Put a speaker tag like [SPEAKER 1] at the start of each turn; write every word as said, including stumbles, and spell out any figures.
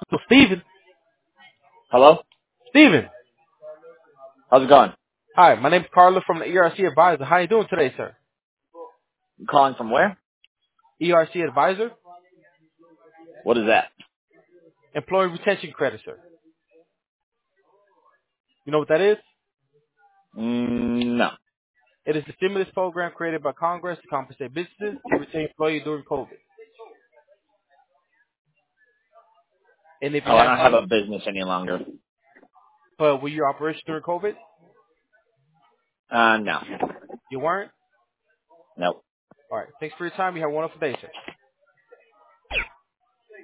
[SPEAKER 1] So Steven,
[SPEAKER 2] Hello?
[SPEAKER 1] Steven.
[SPEAKER 2] How's it going?
[SPEAKER 1] Hi, my name's Carla from the E R C Advisor. How you doing today, sir?
[SPEAKER 2] You calling from where?
[SPEAKER 1] E R C Advisor,
[SPEAKER 2] What is that?
[SPEAKER 1] Employee Retention Credit, sir. You know what that is?
[SPEAKER 2] Mm, no.
[SPEAKER 1] It is a stimulus program created by Congress to compensate businesses to retain employees during COVID. And if you
[SPEAKER 2] Oh, I
[SPEAKER 1] have
[SPEAKER 2] don't have
[SPEAKER 1] time,
[SPEAKER 2] a business any longer.
[SPEAKER 1] but were your operation during COVID?
[SPEAKER 2] Uh, no.
[SPEAKER 1] You weren't?
[SPEAKER 2] Nope.
[SPEAKER 1] All right. Thanks for your time. You have a wonderful day, sir.